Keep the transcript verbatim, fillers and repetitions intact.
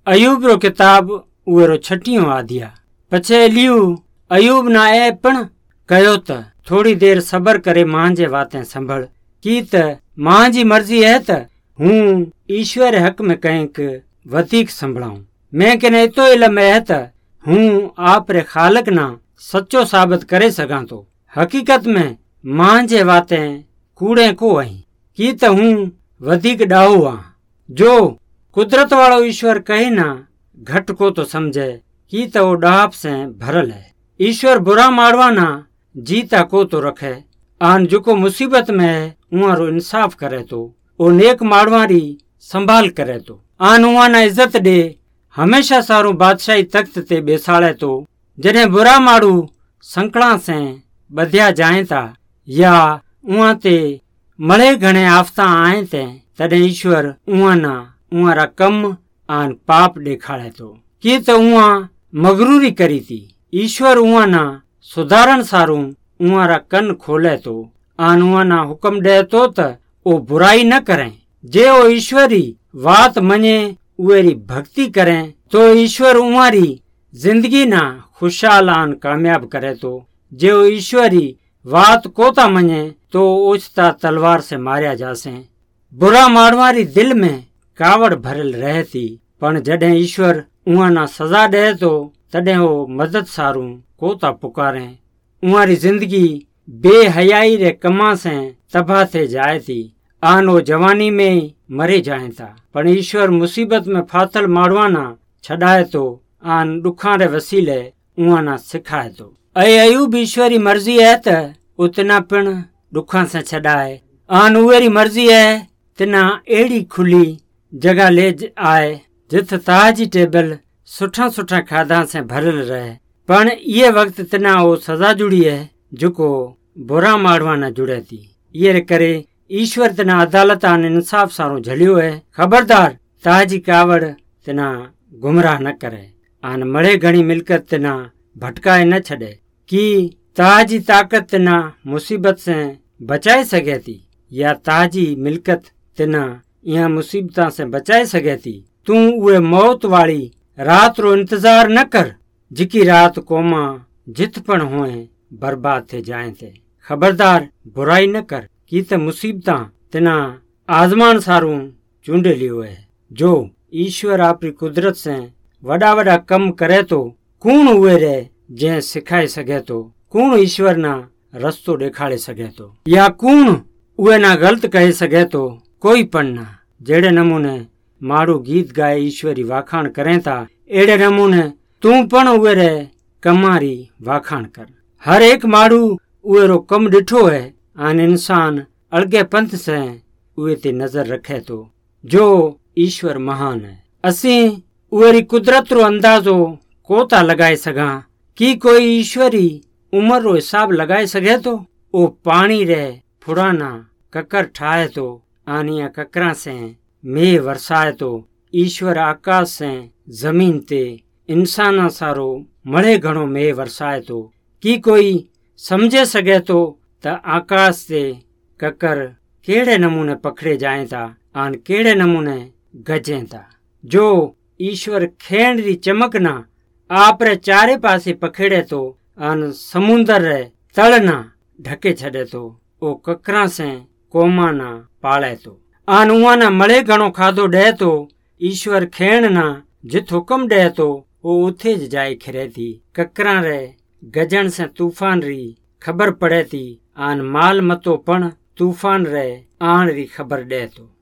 अयूब रो किताब उरो छठियों आदिया। पछे एलियू अयूब ना ए पण कयो त थोड़ी देर सबर करे मां जे वातें संभल की त मां जी मर्जी है त हूं ईश्वर हक में कंहिंक वधीक संभळाऊं। मैं कने एतो इल्म है त हूं आप रे खालक ना सच्चो साबित करे सघां तो। हकीकत में मां जे वातें कूड़े को आहीं की त हूं वधीक ॾाहो आ। जो कुदरत वालो ईश्वर कहे ना घट को तो समझे की त वो डाप से भरल है। ईश्वर बुरा मारवा ना जीता को तो रखे आन जो मुसीबत में है उहारो इंसाफ करे तो ओ नेक मारवारी संभाल करे तो आन उहा ना इज्जत दे हमेशा सारू बादशाही तख्त ते बेसाड़े तो। जॾहिं बुरा मारू संकड़ा से बधिया जाए ता या उहा ते मड़े घणे आफता आए ते तॾहिं ईश्वर उहा ना उहारा कम आन पाप ॾेखारे तो की त उहा मगरूरी करी थी। ईश्वर उहा ना सुधारण सारू उहारा कन खोले तो आन उहा ना हुक्म दे तो त ओ बुराई न करें। जे ओ ईश्वरी वात मने उहेरी भक्ति करें तो ईश्वर उहारी जिंदगी ना खुशहाल आन कामयाब करे तो। जे ओ ईश्वरी वात कोता मने तो ओछता तलवार से मारिया जासे। बुरा मारवारी दिल में कावड़ भरल रहे थी पण जॾहिं ईश्वर उहा ना सजा दे तो तॾहिं वो मदद सारू कोता पुकारे। उहारी जिंदगी बेहयाई रे कमा से तबाह थे जाए थी आन वो जवानी में मरे जाए था पण ईश्वर मुसीबत में फाथल मारवाना छड़ाए तो आन दुखा रे वसीले उहा ना सिखाए तो। ऐ अयूब ईश्वरी मर्जी है त उतना पिण दुखा से छड़ाए आन उहेरी मर्जी है तना एड़ी खुली जगह ले आए जिथ ताजी टेबल सुठा सुठा खाधा से भरल रहे पण ये वक्त तना वो सजा जुड़ी है जो बुरा मारवा न जुड़े थी। ये करे ईश्वर तना अदालत आन इंसाफ सारो झलियो है। खबरदार ताजी कावड़ तना गुमराह न करे आन मड़े घणी मिलकत तना भटकाए न छड़े की ताजी ताकत तना मुसीबत से बचाए सके थी या ताजी मिलकत तना यहाँ मुसीबत से बचाए सके थी। तू उहे मौत वाली रात रो इंतजार न कर जिकी रात कोमा जित पण होए बर्बाद थे जाए थे। खबरदार बुराई न कर की त मुसीबता तना आजमान सारू चूंड लियो है। जो ईश्वर आपरी कुदरत से वड़ा वड़ा कम करे तो कौन उहे रे जे सिखाए सके तो कौन ईश्वर ना रस्तो देखाड़े सके तो या कौन उहे ना गलत कहे सके तो कोई पण ना। जेड़े नमूने मारू गीत गाए ईश्वरी वाखाण करें था एड़े नमूने तू पण उहे रे कमारी वाखाण कर। हर एक मारू उहे रो कम डिठो है आन इंसान अलगे पंथ से उहे ते नजर रखे तो जो ईश्वर महान है। असी उहेरी कुदरत रो अंदाजो कोता लगाए सगा की कोई ईश्वरी उम्र रो हिसाब लगाए सके तो ओ पानी रे फुराना ककर ठाए तो आनिया ककरा से मेह वरसाए तो ईश्वर आकाश से जमीन ते इंसाना सारो मड़े घणो मेह वरसाए तो की कोई समझे सके तो त आकाश से ककर केड़े नमूने पकड़े जाए था आन केड़े नमूने गजे था। जो ईश्वर खेण री चमक ना आप रे चारे पासे पखेड़े तो आन समुंदर रे तलना ढके छड़े तो ओ ककरा से कोमा ना पाले तो आन उहा ना मड़े घणो खाधो डे तो ईश्वर खेण ना जित हुक्म डे तो वो उथे ज जाए खिरे थी। ककरा रे गजन से तूफान री खबर पड़े थी आन माल मतो पण तूफान रे आन री खबर डे तो।